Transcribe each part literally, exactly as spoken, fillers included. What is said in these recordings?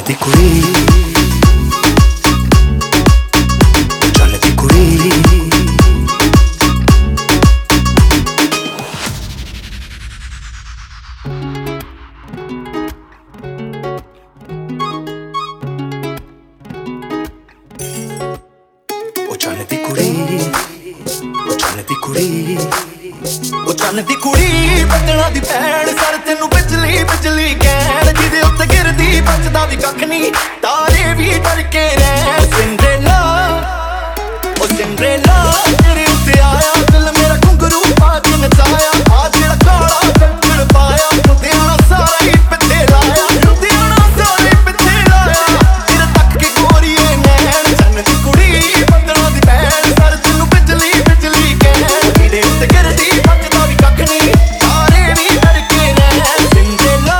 ਦੀ ਕੁੜੀ, ਚੰਨ ਦੀ ਕੁੜੀ। ਉਹ ਚੰਨ ਦੀ ਕੁੜੀ, ਉਹ ਚੰਨ ਦੀ ਕੁੜੀ, ਉਹ ਚੰਨ ਦੀ ਕੁੜੀ, ਬੱਦਲਾਂ ਦੀ ਭੈਣ ਸਰ ਤੈਨੂੰ ਬਿਜਲੀ ਬਿਜਲੀ ਕਹਿਣ, ਜਿਹਦੇ ਉੱਤੇ ਗਿਰਦੀ ਬਚਦਾ ਵੀ ਕੱਖ ਨੀ, ਤਾਰੇ ਵੀ ਡਰ ਕੇ ਰਹਿਣ। ਸਿੰਡਰੇਲਾ ਉਹ ਸਿੰਡਰੇਲਾ ਤੇਰੇ ਉੱਤੇ ਆਇਆ, ਦਿਲ ਮੇਰਾ ਘੁੰਗਰੂ ਪਾ ਕੇ ਨਚਾਇਆ, ਆ ਜਿਹੜਾ ਕਾਲਾ ਕੱਪੜ ਪਾਇਆ, ਲੁਧਿਆਣਾ ਸਾਰਾ ਹੀ ਪਿੱਛੇ ਲਾਇਆ, ਲੁਧਿਆਣਾ ਸਾਰਾ ਹੀ ਪਿੱਛੇ ਲਾਇਆ, ਤੇਰੇ ਤੱਕ ਕੇ ਗੋਰੀਏ ਨੈਣ। ਚੰਨ ਦੀ ਕੁੜੀ, ਬੱਦਲਾਂ ਦੀ ਭੈਣ ਸਰ ਤੈਨੂੰ ਬਿਜਲੀ ਬਿਜਲੀ ਕਹਿਣ, ਜਿਹਦੇ ਉੱਤੇ ਗਿਰਦੀ ਬਚਦਾ ਵੀ ਕੱਖ ਨੀ, ਤਾਰੇ ਵੀ ਡਰ ਕੇ ਰਹਿਣ। ਸਿੰਡਰੇਲਾ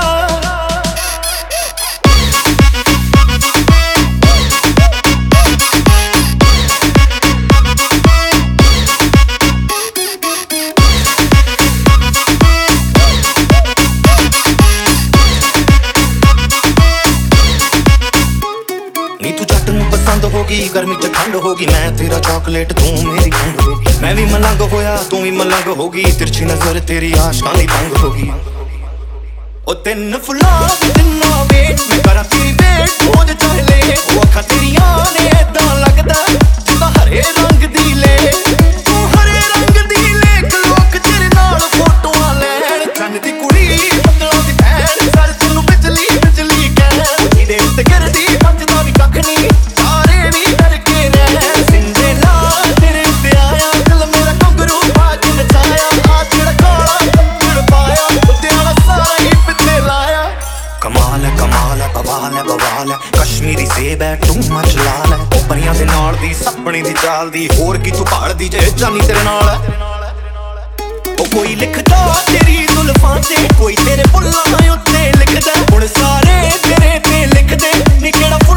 ਨੀ ਤੂੰ ਜੱਟ ਨੂੰ ਪਸੰਦ ਹੋ ਗਈ, ਗਰਮੀ ਚ ਠੰਡ ਹੋ ਗਈ, ਮੈਂ ਤੇਰਾ ਚਾਕਲੇਟ ਤੂੰ ਮੇਰੀ ਖੰਡ ਹੋ ਗਈ। ਮੈਂ ਵੀ ਮਲੰਗ ਹੋਇਆ ਤੂੰ ਵੀ ਮਲੰਗ ਹੋ ਗਈ, ਤਿਰਛੀ ਨਜ਼ਰ ਤੇਰੀ ਆਸ਼ਕਾਂ ਦੀ ਤੰਗ ਹੋ ਗਈ। ਉਹ ਤਿੰਨ ਫੁੱਲਾਂ ਦੀ ਤਿੰਨਾਂ ਵੇਟ, ਮੈਂ ਕਰਾਂ ਤੇਰੀ ਵੇਟ ਹੋ ਜਾ ਚਾਹੇ ਲੈ। ਉਹ ਅੱਖਾਂ ਤੇਰੀਆਂ ਨੇ ਏਦਾਂ ਲੱਗਦਾ ਜਿੱਦਾਂ ਹਰੇ ਰੰਗ ਦੀ ਲੈ, ਤੂੰ ਹਰੇ ਰੰਗ ਦੀ ਲੇਕ, ਲੋਕ ਤੇਰੇ ਨਾਲ ਫੋਟੋਆਂ ਲੈਣ। ਚੰਨ ਦੀ ਕੁੜੀ, ਬੱਦਲਾਂ ਦੀ ਭੈਣ ਸਰ ਤੈਨੂੰ ਬਿਜਲੀ ਬਿਜਲੀ ਕਹਿਣ, ਜਿਹਦੇ ਉੱਤੇ ਗਿਰਦੀ ਬਚਦਾ ਵੀ ਕੱਖ ਨੀ, ਤਾਰੇ ਵੀ ਡਰ ਕੇ ਰਹਿਣ। ਸਿੰਡਰੇਲਾ ਤੇਰੇ ਉੱਤੇ ਆਇਆ, ਦਿਲ ਮੇਰਾ ਘੁੰਗਰੂ ਪਾ ਕੇ ਨਚਾਇਆ, ਆ ਜਿਹੜਾ ਕਾਲਾ ਕੱਪੜ ਪਾਇਆ, ਲੁਧਿਆਣਾ ਸਾਰਾ ਹੀ ਪਿੱਛੇ ਲਾਇਆ। ਕਮਾਲ ਹੈ ਕਮਾਲ ਹੈ ਬਵਾਲ ਹੈ ਬਵਾਲ ਹੈ, ਕਸ਼ਮੀਰੀ ਸੇਬ ਹੈ ਟੂ ਮਚ ਲਾਲ ਹੈ, ਉਹ ਪਰੀਆਂ ਦੇ ਨਾਲ ਦੀ ਸੱਪਣੀ ਦੀ ਚਾਲ ਦੀ, ਹੋਰ ਕੀ ਤੂੰ ਭਾਲਦੀ ਜੇ ਜਾਨੀ ਤੇਰੇ ਨਾਲ ਹੈ। ਉਹ ਕੋਈ ਲਿਖਦਾ ਤੇਰੀ ਜ਼ੁਲਫਾਂ ਤੇ, ਕੋਈ ਤੇਰੇ ਬੁੱਲਾਂ ਉੱਤੇ ਲਿਖਦਾ, ਹੁਣ ਸਾਰੇ ਤੇਰੇ ਤੇ ਲਿਖਦੇ ਨੀ ਕਿਹੜਾ